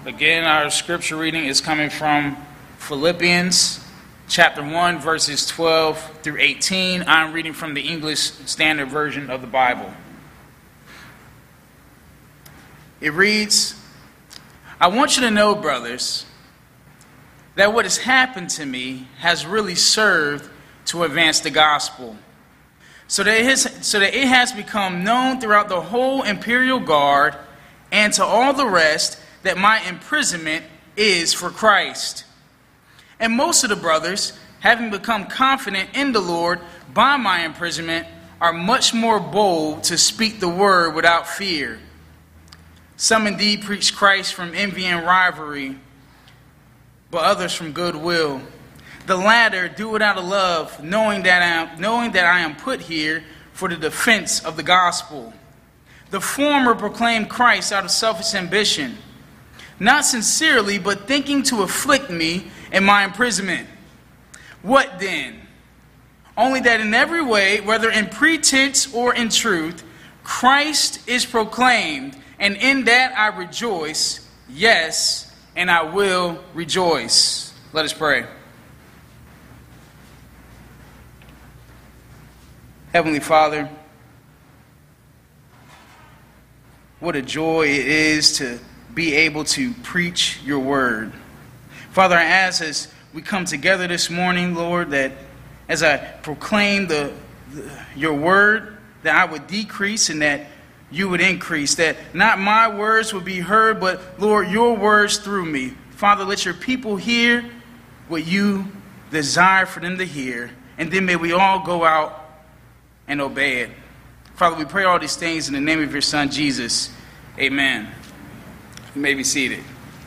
Again, our scripture reading is coming from Philippians chapter 1, verses 12 through 18. I'm reading from the English Standard Version of the Bible. It reads, I want you to know, brothers, that what has happened to me has really served to advance the gospel, so that it has become known throughout the whole imperial guard and to all the rest that my imprisonment is for Christ. And most of the brothers, having become confident in the Lord by my imprisonment, are much more bold to speak the word without fear. Some indeed preach Christ from envy and rivalry, but others from goodwill. The latter do it out of love, knowing that I am put here for the defense of the gospel. The former proclaim Christ out of selfish ambition, not sincerely, but thinking to afflict me in my imprisonment. What then? Only that in every way, whether in pretense or in truth, Christ is proclaimed, and in that I rejoice, yes, and I will rejoice. Let us pray. Heavenly Father, what a joy it is to be able to preach your word. Father, I ask as we come together this morning, Lord, that as I proclaim your word, that I would decrease and that you would increase, that not my words would be heard, but, Lord, your words through me. Father, let your people hear what you desire for them to hear, and then may we all go out and obey it. Father, we pray all these things in the name of your Son, Jesus. Amen. You may be seated.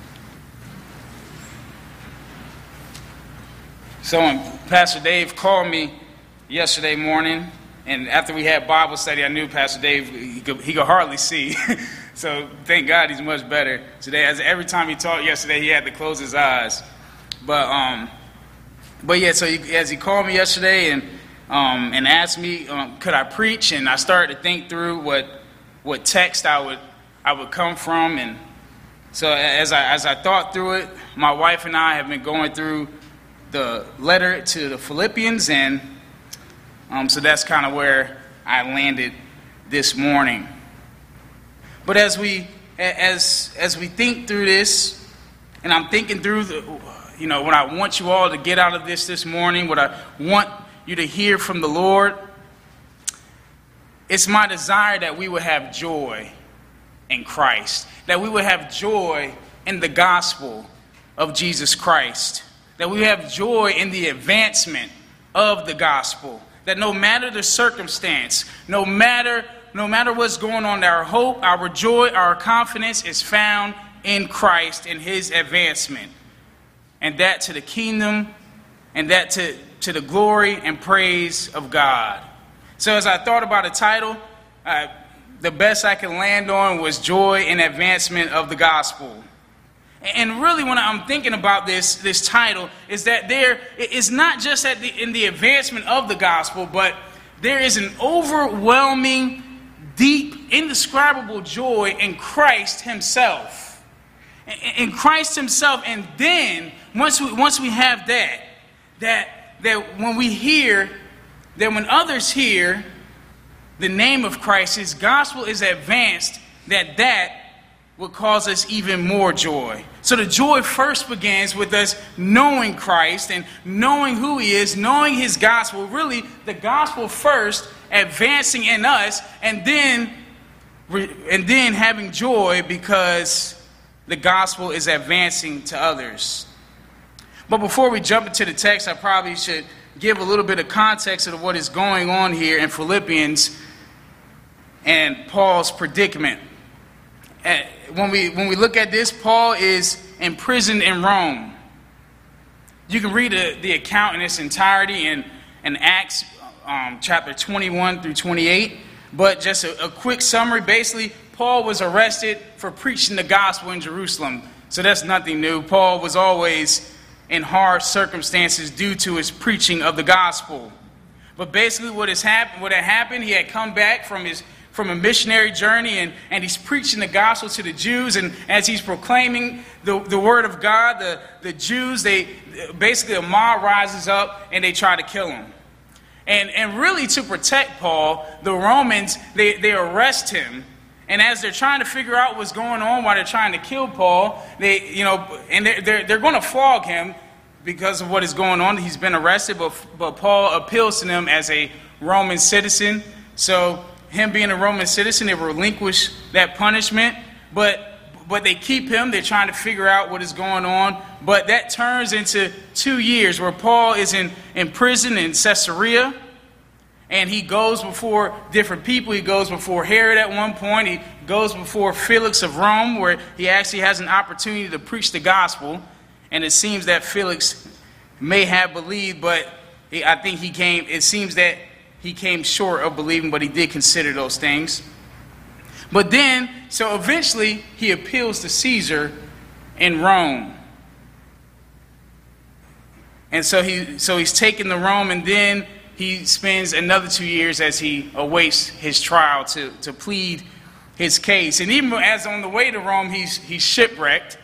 So when Pastor Dave called me yesterday morning, and after we had Bible study, I knew Pastor Dave, he could hardly see. So thank God he's much better today. As every time he talked yesterday, he had to close his eyes. But yeah, so as he called me yesterday and asked me, could I preach? And I started to think through what text I would come from. And so as I thought through it, my wife and I have been going through the letter to the Philippians, and so that's kind of where I landed this morning. But as we think through this, and I'm thinking through what I want you all to get out of this morning, what I want you to hear from the Lord, it's my desire that we would have joy in Christ, that we would have joy in the gospel of Jesus Christ, that we have joy in the advancement of the gospel, that no matter the circumstance, no matter what's going on, our hope, our joy, our confidence is found in Christ, in his advancement, and that to the kingdom, and that to the glory and praise of God. So as I thought about a title, the best I could land on was joy in advancement of the gospel. And really when I'm thinking about this title is that there is not just in the advancement of the gospel, but there is an overwhelming, deep, indescribable joy in Christ himself. In Christ himself. And then once we have that when we hear, that when others hear the name of Christ, his gospel is advanced, that will cause us even more joy. So the joy first begins with us knowing Christ and knowing who he is, knowing his gospel, really the gospel first advancing in us, and then having joy because the gospel is advancing to others. But before we jump into the text, I probably should give a little bit of context of what is going on here in Philippians and Paul's predicament. When we look at this, Paul is imprisoned in Rome. You can read the account in its entirety in Acts chapter 21 through 28. But just a quick summary, basically, Paul was arrested for preaching the gospel in Jerusalem. So that's nothing new. Paul was always in hard circumstances due to his preaching of the gospel. But basically what had happened, he had come back from from a missionary journey, and he's preaching the gospel to the Jews. And as he's proclaiming the word of God, the Jews, basically a mob rises up and they try to kill him. And really to protect Paul, the Romans, they arrest him. And as they're trying to figure out what's going on while they're trying to kill Paul, they're going to flog him because of what is going on. He's been arrested, but Paul appeals to them as a Roman citizen. So him being a Roman citizen, they relinquish that punishment, but they keep him. They're trying to figure out what is going on. But that turns into 2 years where Paul is in prison in Caesarea, and he goes before different people. He goes before Herod at one point. He goes before Felix of Rome, where he actually has an opportunity to preach the gospel. And it seems that Felix may have believed, but I think it seems that he came short of believing, but he did consider those things. But then, so eventually, he appeals to Caesar in Rome. And so he's taken to Rome, and then he spends another 2 years as he awaits his trial to plead his case. And even as on the way to Rome, he's shipwrecked.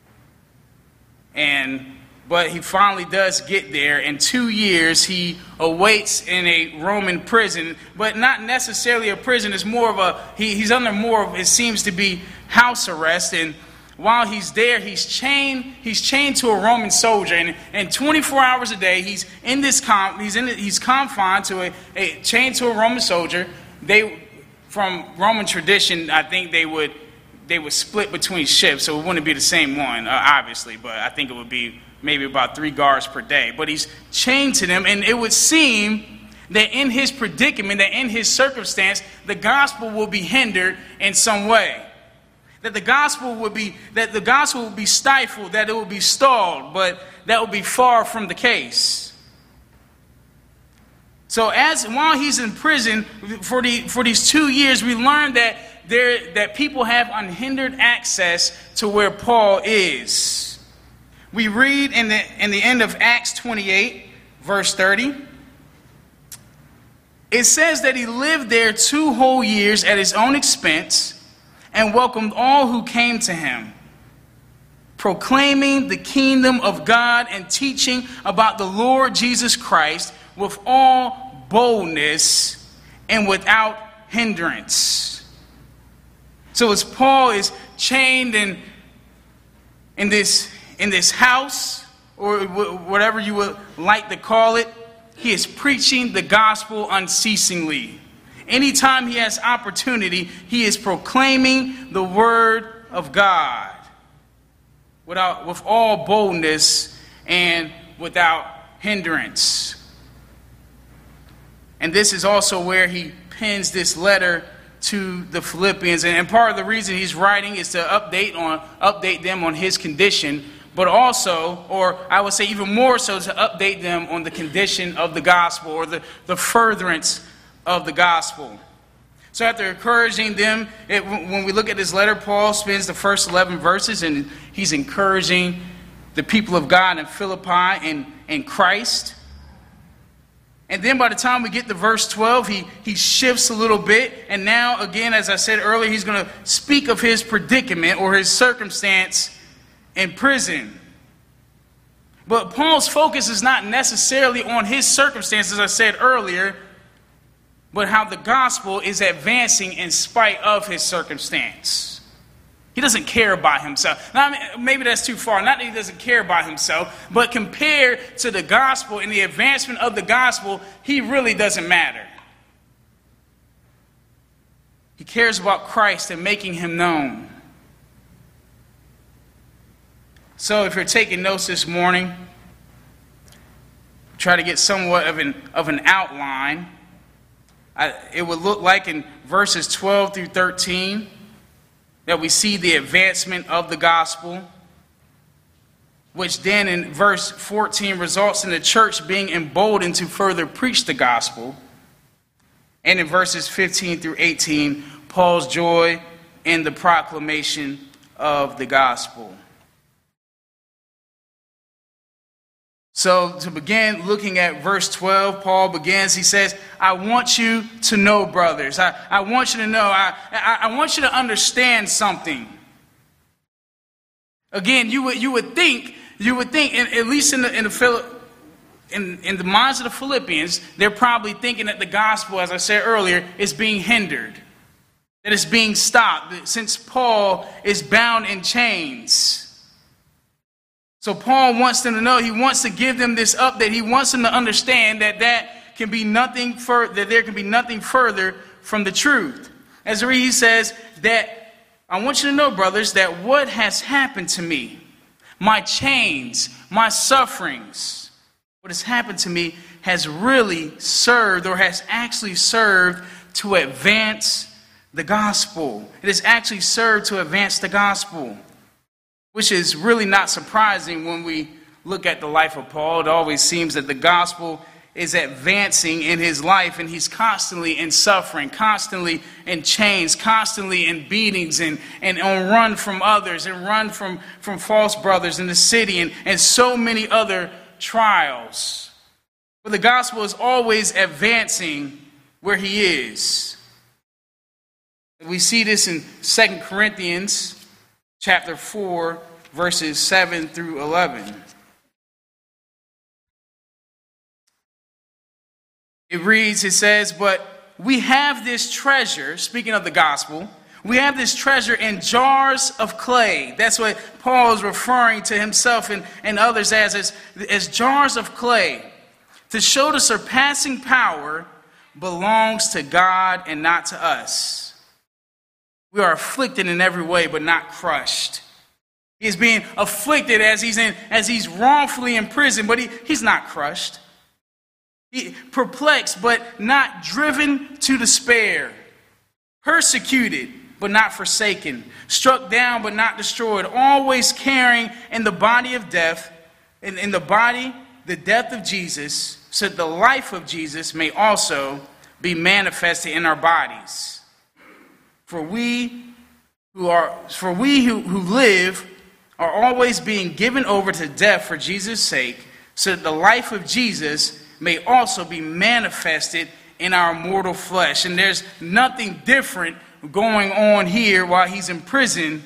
But he finally does get there. In 2 years, he awaits in a Roman prison, but not necessarily a prison. It's more of he's under more of, it seems to be, house arrest. And while he's there, he's chained to a Roman soldier. And 24 hours a day, he's confined to chained to a Roman soldier. From Roman tradition, I think they would split between ships, so it wouldn't be the same one, obviously, but I think it would be maybe about 3 guards per day. But he's chained to them, and it would seem that in his predicament, that in his circumstance, the gospel will be hindered in some way. That the gospel will be stifled, that it will be stalled, but that will be far from the case. So while he's in prison for these 2 years, we learn that people have unhindered access to where Paul is. We read in the end of Acts 28, verse 30. It says that he lived there 2 whole years at his own expense and welcomed all who came to him, proclaiming the kingdom of God and teaching about the Lord Jesus Christ with all boldness and without hindrance. So as Paul is chained in this house, or whatever you would like to call it, he is preaching the gospel unceasingly. Anytime he has opportunity, he is proclaiming the word of God with all boldness and without hindrance. And this is also where he pens this letter to the Philippians. And part of the reason he's writing is to update them on his condition, but also, or I would say even more so, to update them on the condition of the gospel, or the furtherance of the gospel. So after encouraging them, when we look at this letter, Paul spends the first 11 verses and he's encouraging the people of God in Philippi in Christ. And then by the time we get to verse 12, he shifts a little bit. And now, again, as I said earlier, he's going to speak of his predicament or his circumstance in prison. But Paul's focus is not necessarily on his circumstances, as I said earlier, but how the gospel is advancing in spite of his circumstance. He doesn't care about himself. Now, maybe that's too far. Not that he doesn't care about himself, but compared to the gospel and the advancement of the gospel, he really doesn't matter. He cares about Christ and making him known. So if you're taking notes this morning, try to get somewhat of an outline. It would look like in verses 12 through 13 that we see the advancement of the gospel, which then in verse 14 results in the church being emboldened to further preach the gospel. And in verses 15 through 18, Paul's joy in the proclamation of the gospel. So to begin looking at verse 12, Paul begins, he says, I want you to know, brothers. I want you to know, I want you to understand something. Again, you would think, at least in the minds of the Philippians, they're probably thinking that the gospel, as I said earlier, is being hindered, that it's being stopped, since Paul is bound in chains. So Paul wants them to know, he wants to give them this update. He wants them to understand that there can be nothing further from the truth. As he says that, I want you to know, brothers, that what has happened to me, my chains, my sufferings, what has happened to me has really served, or has actually served to advance the gospel. It has actually served to advance the gospel, which is really not surprising when we look at the life of Paul. It always seems that the gospel is advancing in his life, and he's constantly in suffering, constantly in chains, constantly in beatings, and on run from others, and run from false brothers in the city, and so many other trials. But the gospel is always advancing where he is. We see this in 2 Corinthians chapter 4, verses 7 through 11. It reads, it says, but we have this treasure, speaking of the gospel, we have this treasure in jars of clay. That's what Paul is referring to himself and others as jars of clay, to show the surpassing power belongs to God and not to us. We are afflicted in every way, but not crushed. He is being afflicted as he's wrongfully imprisoned, but he's not crushed. Perplexed, but not driven to despair. Persecuted, but not forsaken. Struck down, but not destroyed. Always carrying in the body of death, in the body, the death of Jesus, so that the life of Jesus may also be manifested in our bodies. For we who live are always being given over to death for Jesus' sake, so that the life of Jesus may also be manifested in our mortal flesh. And there's nothing different going on here while he's in prison.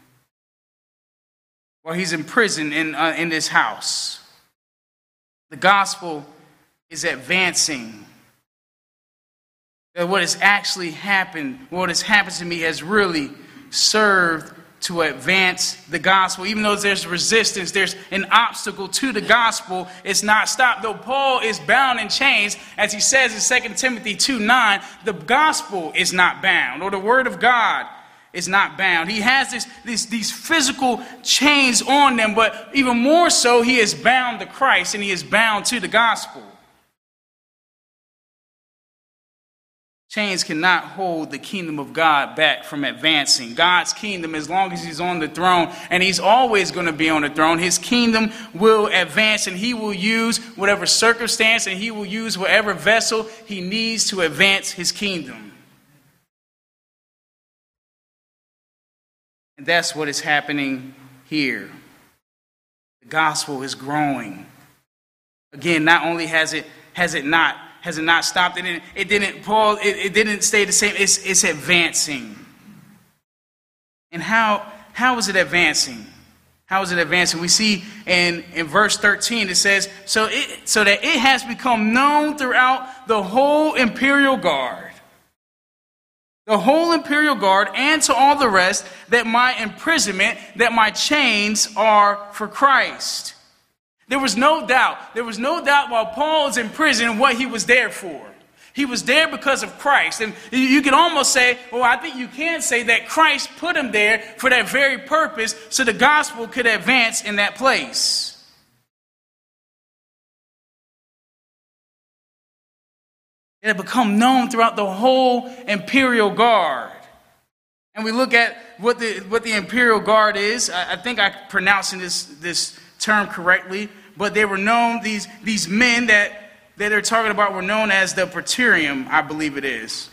In this house. The gospel is advancing. That what has actually happened, what has happened to me has really served to advance the gospel. Even though there's resistance, there's an obstacle to the gospel, it's not stopped. Though Paul is bound in chains, as he says in 2 Timothy 2:9, the gospel is not bound, or the word of God is not bound. He has these physical chains on them, but even more so, he is bound to Christ and he is bound to the gospel. Chains cannot hold the kingdom of God back from advancing. God's kingdom, as long as he's on the throne, and he's always going to be on the throne, his kingdom will advance, and he will use whatever circumstance, and he will use whatever vessel he needs to advance his kingdom. And that's what is happening here. The gospel is growing. Again, not only has it not stopped? It didn't stay the same. It's advancing. And how is it advancing? How is it advancing? We see in verse 13, it says, so that it has become known throughout the whole imperial guard. The whole imperial guard, and to all the rest, that my imprisonment, that my chains are for Christ. There was no doubt while Paul was in prison what he was there for. He was there because of Christ. And you can almost say, well, I think you can say that Christ put him there for that very purpose, so the gospel could advance in that place. It had become known throughout the whole imperial guard. And we look at what the imperial guard is. I think I'm pronouncing this term correctly, but they were known, these men that they're talking about were known as the Praetorium, I believe it is.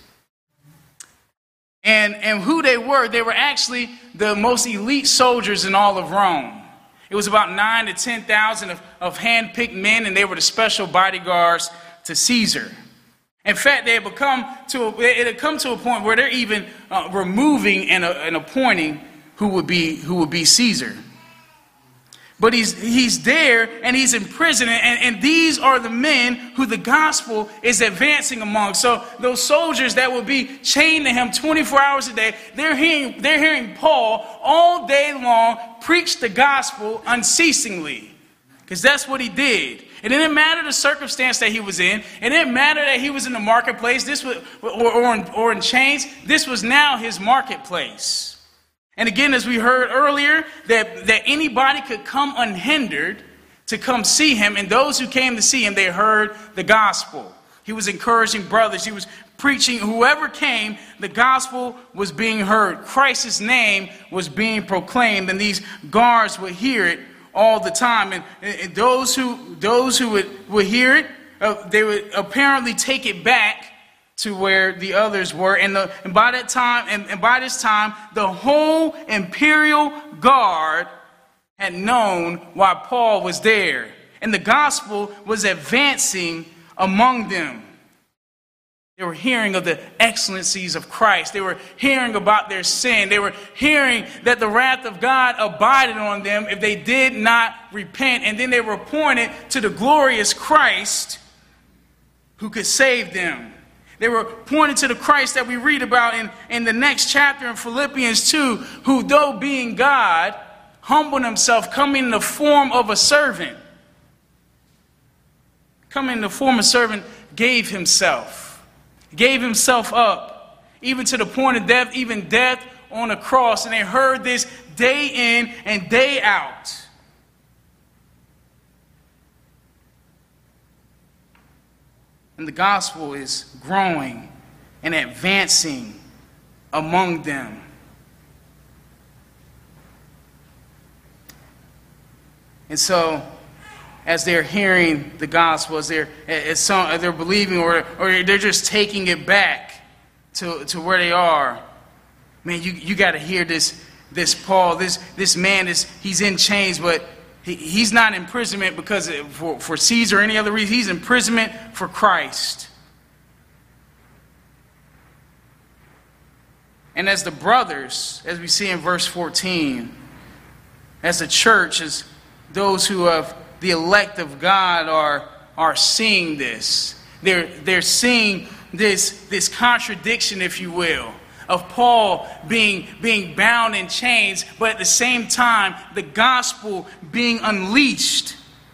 And who they were actually the most elite soldiers in all of Rome. It was about 9,000 to 10,000 of hand-picked men, and they were the special bodyguards to Caesar. In fact, it had come to a point where they're even removing and appointing who would be Caesar. But he's there and he's in prison, and these are the men who the gospel is advancing among. So those soldiers that will be chained to him 24 hours a day, they're hearing Paul all day long preach the gospel unceasingly, because that's what he did. It didn't matter the circumstance that he was in. It didn't matter that he was in the marketplace. This was or in chains. This was now his marketplace. And again, as we heard earlier, that anybody could come unhindered to come see him. And those who came to see him, they heard the gospel. He was encouraging brothers. He was preaching. Whoever came, the gospel was being heard. Christ's name was being proclaimed. And these guards would hear it all the time. And those who would hear it, they would apparently take it back to where the others were, and by this time, the whole imperial guard had known why Paul was there, and the gospel was advancing among them. They were hearing of the excellencies of Christ. They were hearing about their sin. They were hearing that the wrath of God abided on them if they did not repent, and then they were pointed to the glorious Christ who could save them. They were pointed to the Christ that we read about in the next chapter in Philippians 2, who, though being God, humbled himself, coming in the form of a servant. Coming in the form of a servant, gave himself up, even to the point of death, even death on a cross. And they heard this day in and day out. And the gospel is growing and advancing among them. And so, as they're hearing the gospel, as they're believing, or they're just taking it back to where they are, man, you got to hear this Paul, this man he's in chains, but he's not in imprisonment because for Caesar or any other reason. He's in imprisonment for Christ. And as the brothers, as we see in verse 14, as the church, as those who have the elect of God are seeing this. They're seeing this contradiction, if you will, of Paul being bound in chains, but at the same time, the gospel being unleashed.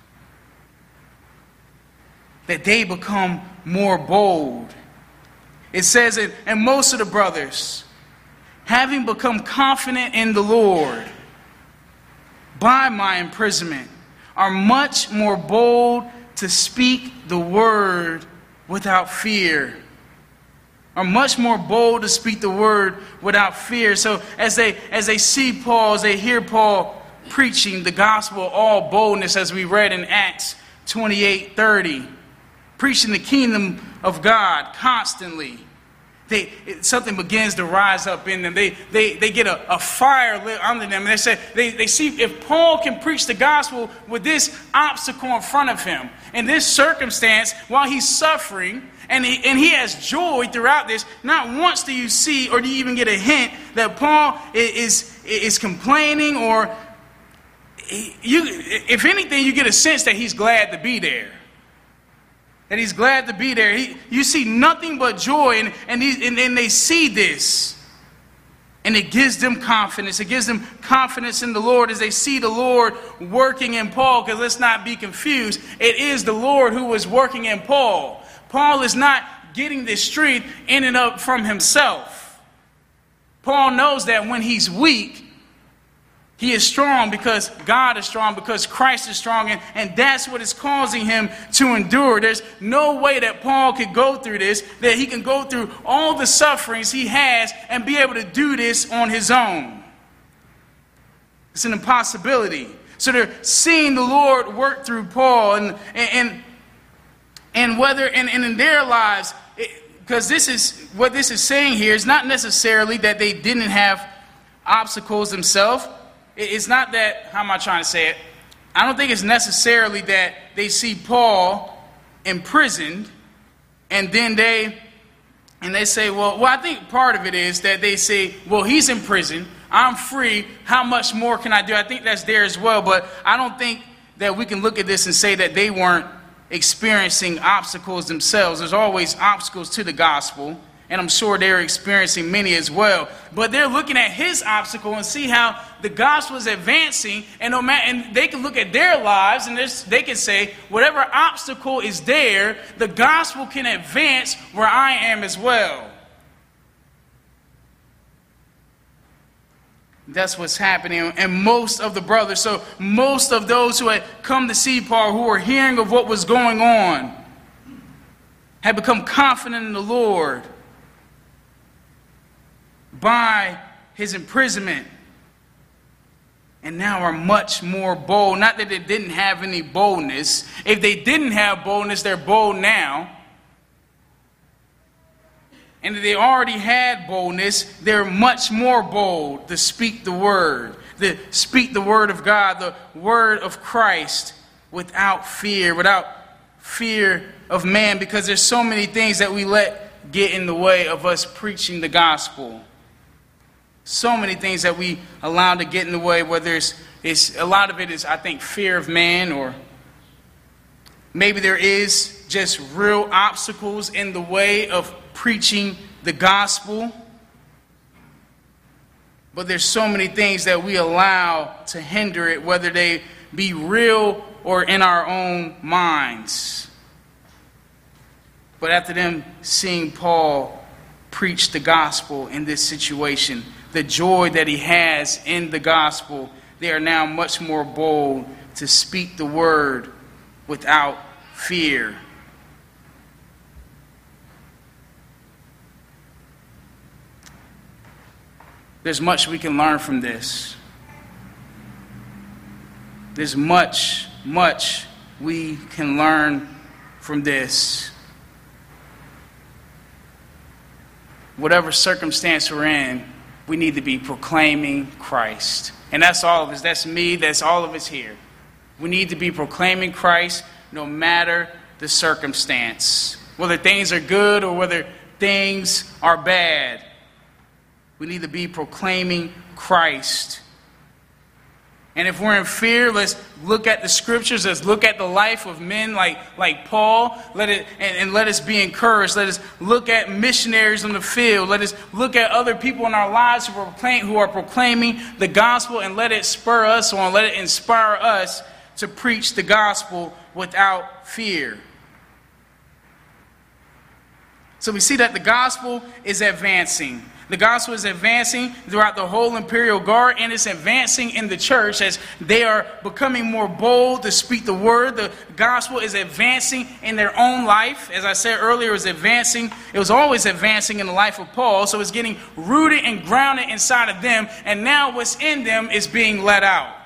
That they become more bold. It says it, and most of the brothers, having become confident in the Lord by my imprisonment, are much more bold to speak the word without fear. Are much more bold to speak the word without fear. So as they see Paul, as they hear Paul preaching the gospel, all boldness, as we read in Acts 28:30, preaching the kingdom of God constantly, something begins to rise up in them. They get a fire lit under them, and they see if Paul can preach the gospel with this obstacle in front of him, in this circumstance, while he's suffering. And he has joy throughout this. Not once do you see or do you even get a hint that Paul is complaining, or if anything, you get a sense that he's glad to be there. That he's glad to be there. You see nothing but joy, and they see this. And it gives them confidence. It gives them confidence in the Lord as they see the Lord working in Paul. Because let's not be confused. It is the Lord who is working in Paul. Paul is not getting this strength in and of from himself. Paul knows that when he's weak, he is strong because God is strong, because Christ is strong, and that's what is causing him to endure. There's no way that Paul could go through this, that he can go through all the sufferings he has and be able to do this on his own. It's an impossibility. So they're seeing the Lord work through Paul, and whether in their lives, because this is what this is saying here, is not necessarily that they didn't have obstacles themselves. it's not that, how am I trying to say it? I don't think it's necessarily that they see Paul imprisoned and then they say, well, I think part of it is that they say, well, he's in prison, I'm free, how much more can I do? I think that's there as well, but I don't think that we can look at this and say that they weren't experiencing obstacles themselves. There's always obstacles to the gospel, and I'm sure they're experiencing many as well. But they're looking at his obstacle and see how the gospel is advancing, and they can look at their lives and they can say, whatever obstacle is there, the gospel can advance where I am as well. That's what's happening. And most of the brothers, so most of those who had come to see Paul, who were hearing of what was going on, had become confident in the Lord by his imprisonment, and now are much more bold. Not that they didn't have any boldness. If they didn't have boldness, they're bold now. And if they already had boldness, they're much more bold to speak the word, to speak the word of God, the word of Christ, without fear of man, because there's so many things that we let get in the way of us preaching the gospel. So many things that we allow to get in the way, whether it's a lot of it is, I think, fear of man, or maybe there is just real obstacles in the way of preaching the gospel. But there's so many things that we allow to hinder it, whether they be real or in our own minds. But after them seeing Paul preach the gospel in this situation, the joy that he has in the gospel, they are now much more bold to speak the word without fear. There's much we can learn from this. There's much we can learn from this. Whatever circumstance we're in, we need to be proclaiming Christ. And that's all of us. That's me. That's all of us here. We need to be proclaiming Christ no matter the circumstance. Whether things are good or whether things are bad. We need to be proclaiming Christ. And if we're in fear, let's look at the scriptures. Let's look at the life of men like Paul. Let us be encouraged. Let us look at missionaries in the field. Let us look at other people in our lives who are proclaiming the gospel, and let it spur us on. Let it inspire us to preach the gospel without fear. So we see that the gospel is advancing. The gospel is advancing throughout the whole imperial guard, and it's advancing in the church as they are becoming more bold to speak the word. The gospel is advancing in their own life. As I said earlier, it was always advancing in the life of Paul, so it's getting rooted and grounded inside of them, and now what's in them is being let out.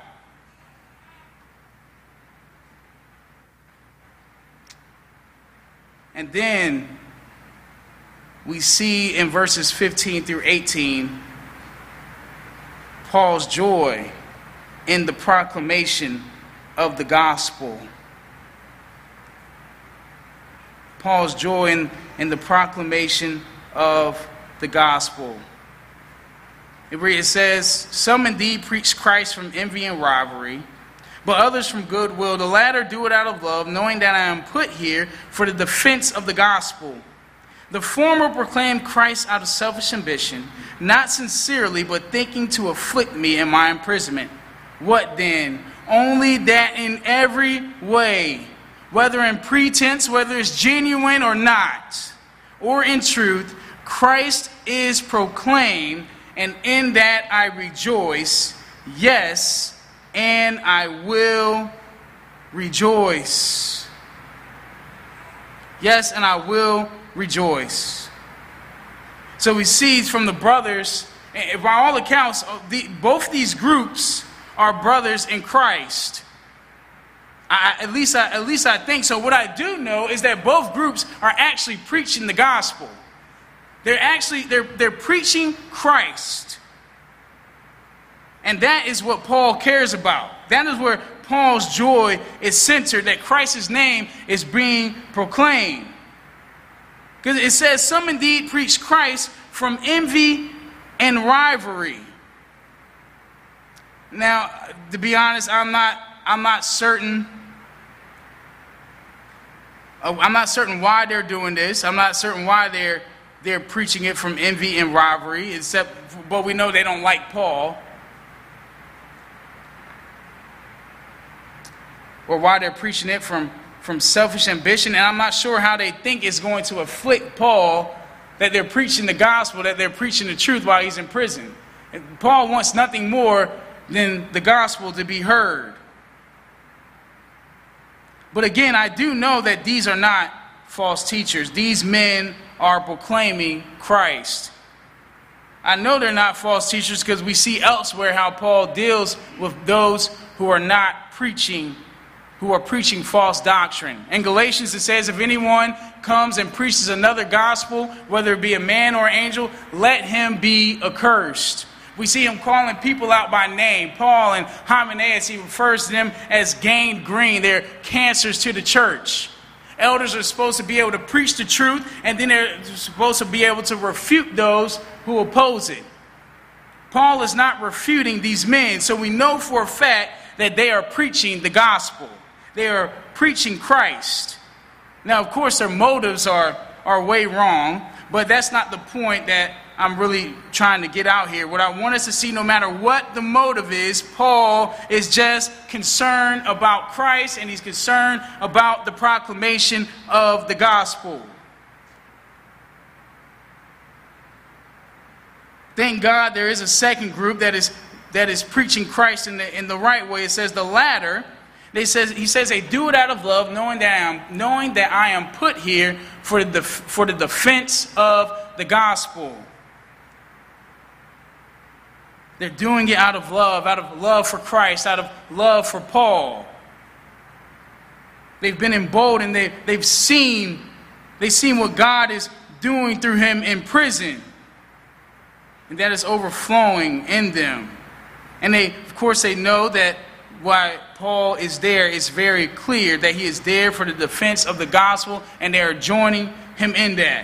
And then we see in verses 15 through 18 Paul's joy in the proclamation of the gospel. Paul's joy in the proclamation of the gospel. It says, "Some indeed preach Christ from envy and rivalry, but others from goodwill. The latter do it out of love, knowing that I am put here for the defense of the gospel. The former proclaimed Christ out of selfish ambition, not sincerely, but thinking to afflict me in my imprisonment. What then? Only that in every way, whether in pretense, whether it's genuine or not, or in truth, Christ is proclaimed, and in that I rejoice. Yes, and I will rejoice." Yes, and I will rejoice. So we see from the brothers, by all accounts, both these groups are brothers in Christ. At least I think so. What I do know is that both groups are actually preaching the gospel. They're preaching Christ. And that is what Paul cares about. That is where Paul's joy is centered, that Christ's name is being proclaimed. Because it says, some indeed preach Christ from envy and rivalry. Now, to be honest, I'm not certain. I'm not certain why they're doing this. I'm not certain why they're preaching it from envy and rivalry, but we know they don't like Paul. Or why they're preaching it from selfish ambition. And I'm not sure how they think it's going to afflict Paul that they're preaching the gospel, that they're preaching the truth while he's in prison. And Paul wants nothing more than the gospel to be heard. But again, I do know that these are not false teachers. These men are proclaiming Christ. I know they're not false teachers because we see elsewhere how Paul deals with those who are not preaching, who are preaching false doctrine. In Galatians it says, if anyone comes and preaches another gospel, whether it be a man or an angel, let him be accursed. We see him calling people out by name. Paul and Hymenaeus, he refers to them as gangrene. They're cancers to the church. Elders are supposed to be able to preach the truth, and then they're supposed to be able to refute those who oppose it. Paul is not refuting these men, so we know for a fact that they are preaching the gospel. They are preaching Christ. Now, of course, their motives are way wrong, but that's not the point that I'm really trying to get out here. What I want us to see, no matter what the motive is, Paul is just concerned about Christ, and he's concerned about the proclamation of the gospel. Thank God there is a second group that is preaching Christ in the right way. It says the latter. He says they do it out of love, knowing that I am put here for the defense of the gospel. They're doing it out of love for Christ, out of love for Paul. They've been emboldened. They've seen what God is doing through him in prison, and that is overflowing in them. And of course, they know that why Paul is there is very clear, that he is there for the defense of the gospel, and they are joining him in that.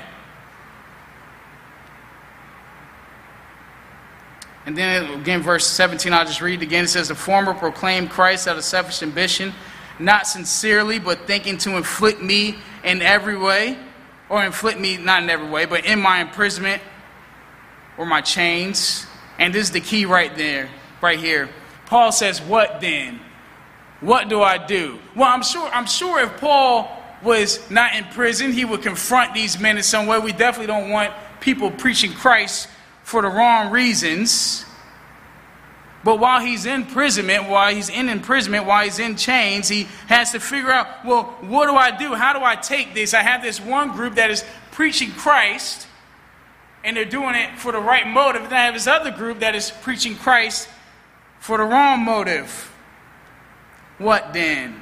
And then again, verse 17, I'll just read it again. It says, the former proclaimed Christ out of selfish ambition, not sincerely, but thinking to inflict me in every way, or inflict me, not in every way, but in my imprisonment or my chains. And this is the key right here. Paul says, what then? What do I do? Well, I'm sure if Paul was not in prison, he would confront these men in some way. We definitely don't want people preaching Christ for the wrong reasons. But while he's in imprisonment, while he's in chains, he has to figure out, well, what do I do? How do I take this? I have this one group that is preaching Christ, and they're doing it for the right motive. And I have this other group that is preaching Christ for the wrong motive. What then?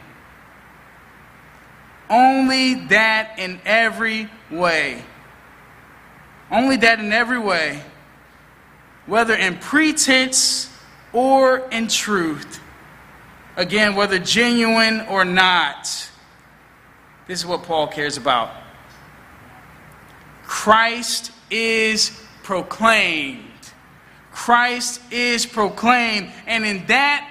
Only that in every way. Only that in every way, whether in pretense or in truth. Again, whether genuine or not. This is what Paul cares about. Christ is proclaimed. Christ is proclaimed, and in that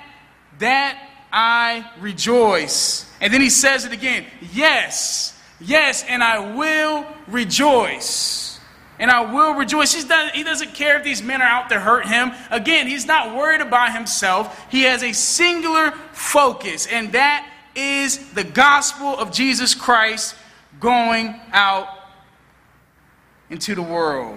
I rejoice. And then he says it again. Yes, and I will rejoice. And I will rejoice. He doesn't care if these men are out to hurt him. Again, he's not worried about himself. He has a singular focus, and that is the gospel of Jesus Christ going out into the world.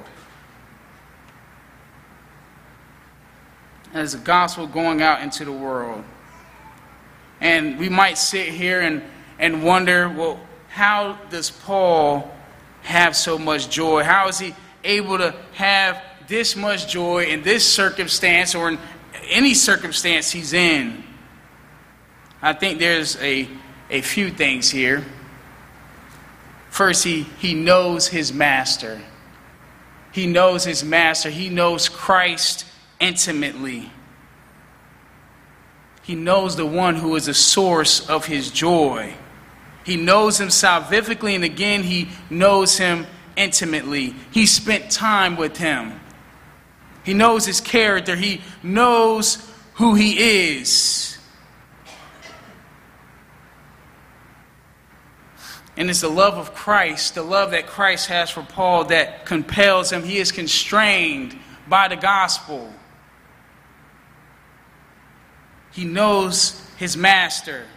As the gospel going out into the world. And we might sit here and wonder, well, how does Paul have so much joy? How is he able to have this much joy in this circumstance, or in any circumstance he's in? I think there's a few things here. First, he knows his master. He knows his master. He knows Christ intimately. He knows the one who is the source of his joy. He knows him salvifically, and again, he knows him intimately. He spent time with him. He knows his character. He knows who he is. And it's the love of Christ, the love that Christ has for Paul, that compels him. He is constrained by the gospel. He knows his master.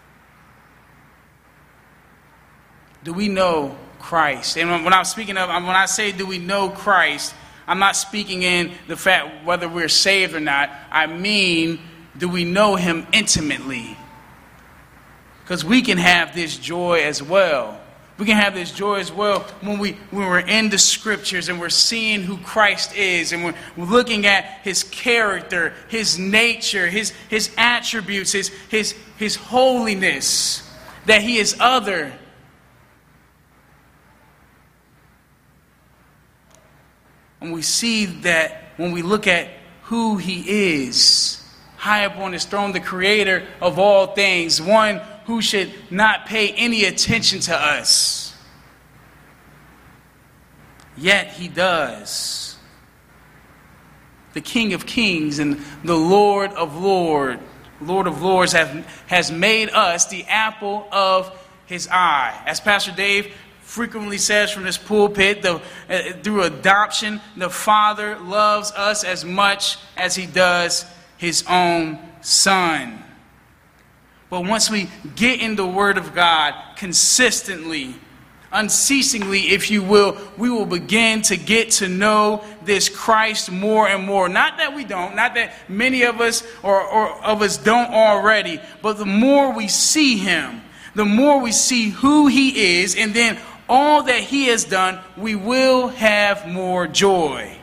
Do we know Christ? And when I'm speaking of, when I say do we know Christ, I'm not speaking in the fact whether we're saved or not. I mean, do we know him intimately? Because we can have this joy as well. We can have this joy as well when we're in the scriptures and we're seeing who Christ is, and we're looking at his character, his nature, his attributes, his holiness, that he is other. And we see that when we look at who he is, high up on his throne, the creator of all things, one who should not pay any attention to us. Yet he does. The King of Kings and the Lord of Lords has made us the apple of his eye. As Pastor Dave frequently says from this pulpit, through adoption, the Father loves us as much as he does his own Son. But once we get in the Word of God consistently, unceasingly, if you will, we will begin to get to know this Christ more and more. Not that we don't, not that many of us or of us don't already, but the more we see him, the more we see who he is, and then all that he has done, we will have more joy.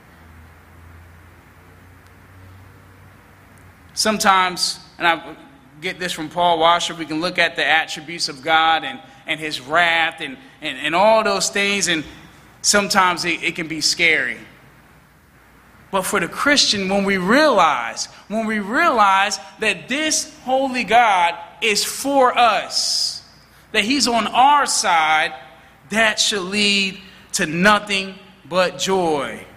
Sometimes, and I get this from Paul Washer, we can look at the attributes of God and his wrath and all those things, and sometimes it can be scary. But for the Christian, when we realize that this holy God is for us, that he's on our side, that should lead to nothing but joy.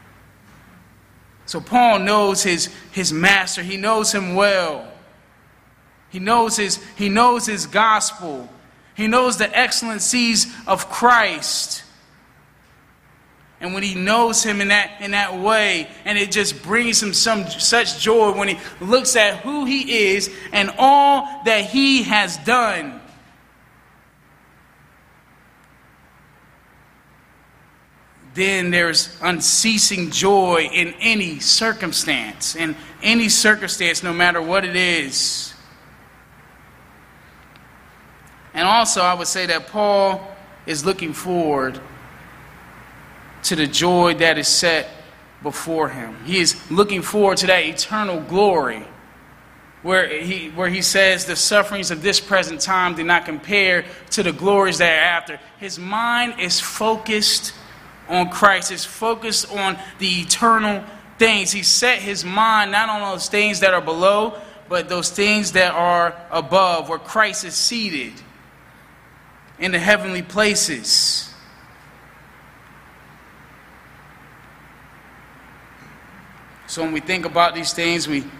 So Paul knows his master. He knows him well. He knows his gospel. He knows the excellencies of Christ. And when he knows him in that way, and it just brings him such joy when he looks at who he is and all that he has done. Then there's unceasing joy in any circumstance, no matter what it is. And also, I would say that Paul is looking forward to the joy that is set before him. He is looking forward to that eternal glory where he says the sufferings of this present time do not compare to the glories that are after. His mind is focused on Christ, is focused on the eternal things. He set his mind not on those things that are below, but those things that are above, where Christ is seated in the heavenly places. So when we think about these things, we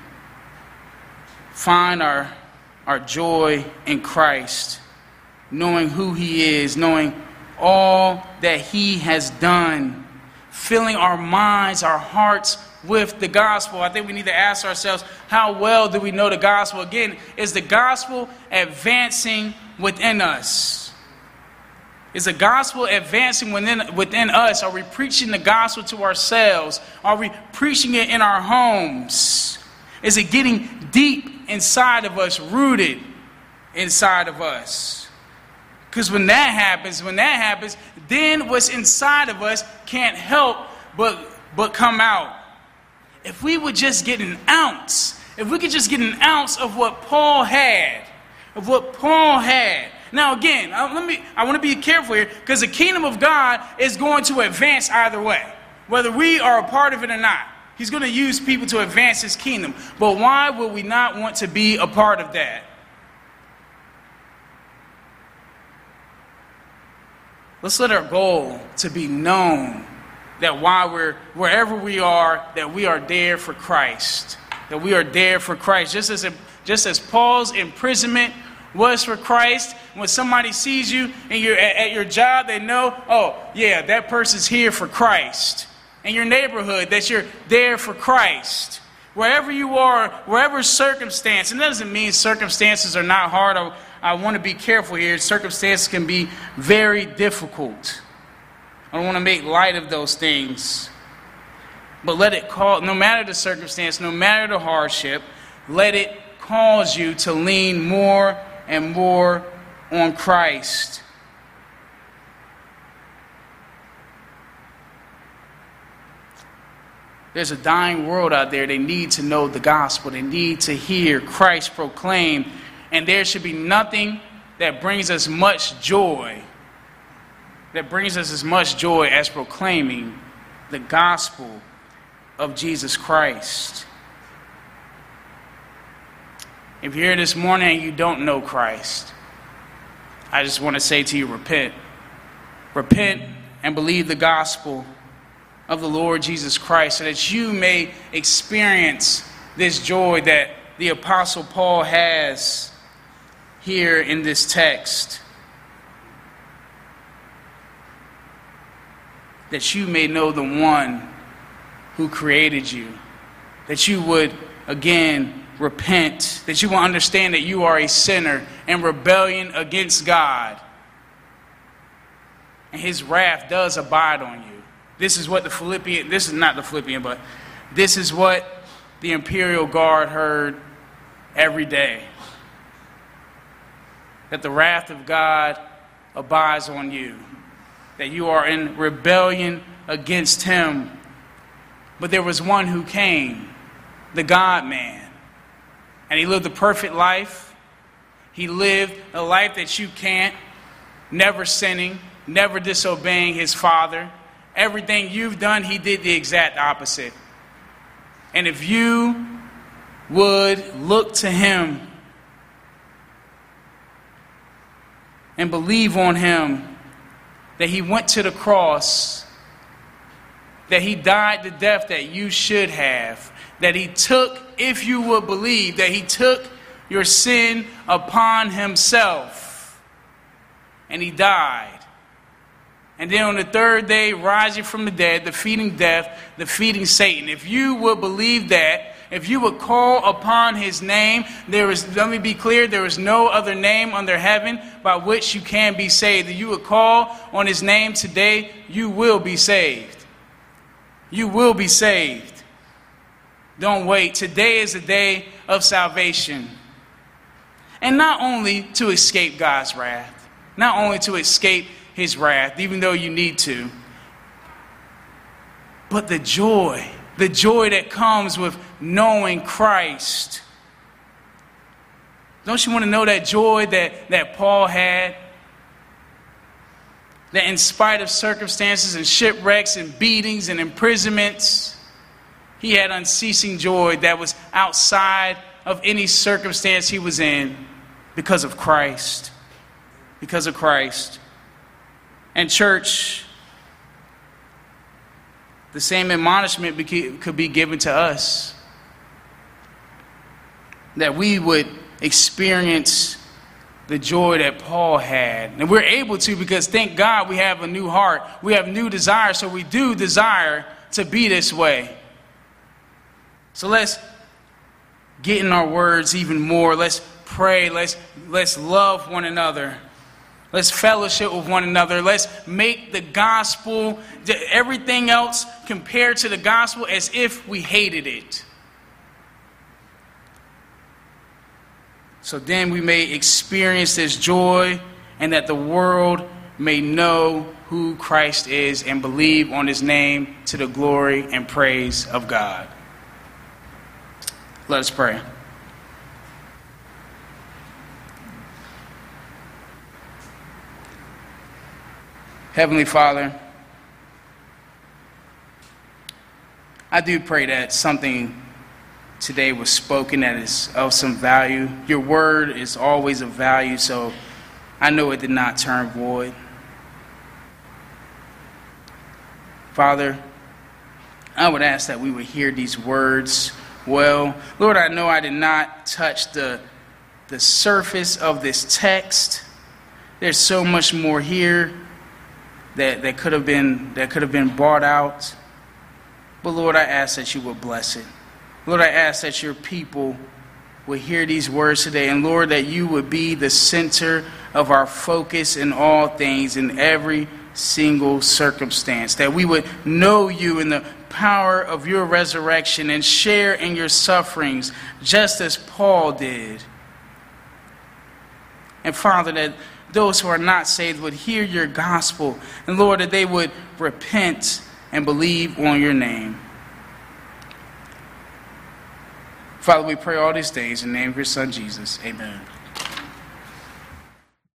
find our joy in Christ, knowing who he is, knowing all that he has done, filling our minds, our hearts with the gospel. I think we need to ask ourselves, how well do we know the gospel? Again, is the gospel advancing within us? Is the gospel advancing within us? Are we preaching the gospel to ourselves? Are we preaching it in our homes? Is it getting deep inside of us, rooted inside of us? Because when that happens, then what's inside of us can't help but come out. If we would just get an ounce, if we could just get an ounce of what Paul had, Now again, I want to be careful here, because the kingdom of God is going to advance either way, whether we are a part of it or not. He's going to use people to advance his kingdom. But why would we not want to be a part of that? Let's let our goal to be known that while wherever we are, that we are there for Christ. That we are there for Christ. Just as Paul's imprisonment was for Christ, when somebody sees you and you're at your job, they know, oh, yeah, that person's here for Christ. In your neighborhood, that you're there for Christ. Wherever you are, wherever circumstance, and that doesn't mean circumstances are not hard. I want to be careful here. Circumstances can be very difficult. I don't want to make light of those things. But let it call, no matter the circumstance, no matter the hardship, let it cause you to lean more and more on Christ. There's a dying world out there. They need to know the gospel. They need to hear Christ proclaimed. And there should be nothing that brings us much joy, as proclaiming the gospel of Jesus Christ. If you're here this morning and you don't know Christ, I just want to say to you, repent. Repent and believe the gospel of the Lord Jesus Christ, so that you may experience this joy that the Apostle Paul has here in this text. That you may know the one who created you. That you would, again, repent. That you will understand that you are a sinner in rebellion against God. And his wrath does abide on you. This is what this is what the Imperial Guard heard every day. That the wrath of God abides on you. That you are in rebellion against him. But there was one who came, the God-man. And he lived a perfect life. He lived a life that you can't, never sinning, never disobeying his Father. Everything you've done, he did the exact opposite. And if you would look to him and believe on him, that he went to the cross, that he died the death that you should have, that he took, if you would believe, that he took your sin upon himself, and he died. And then on the third day, rising from the dead, defeating death, defeating Satan. If you would believe that, if you would call upon his name, let me be clear, there is no other name under heaven by which you can be saved. If you would call on his name today, you will be saved. You will be saved. Don't wait. Today is the day of salvation. And not only to escape God's wrath, not only to escape his wrath, even though you need to, but the joy that comes with knowing Christ. Don't you want to know that joy that Paul had? That in spite of circumstances and shipwrecks and beatings and imprisonments, he had unceasing joy that was outside of any circumstance he was in because of Christ. Because of Christ. And church, the same admonishment could be given to us. That we would experience the joy that Paul had. And we're able to, because thank God we have a new heart. We have new desire, so we do desire to be this way. So let's get in our words even more. Let's pray. Let's love one another. Let's fellowship with one another. Let's make the gospel, everything else compared to the gospel, as if we hated it. So then we may experience this joy, and that the world may know who Christ is and believe on his name to the glory and praise of God. Let us pray. Heavenly Father, I do pray that something today was spoken that is of some value. Your word is always of value, so I know it did not turn void. Father, I would ask that we would hear these words well. Lord, I know I did not touch the surface of this text. There's so much more here that could have been brought out. But Lord, I ask that you would bless it. Lord, I ask that your people would hear these words today. And Lord, that you would be the center of our focus in all things, in every single circumstance. That we would know you in the power of your resurrection and share in your sufferings, just as Paul did. And Father, that those who are not saved would hear your gospel. And Lord, that they would repent and believe on your name. Father, we pray all these things in the name of your Son, Jesus. Amen.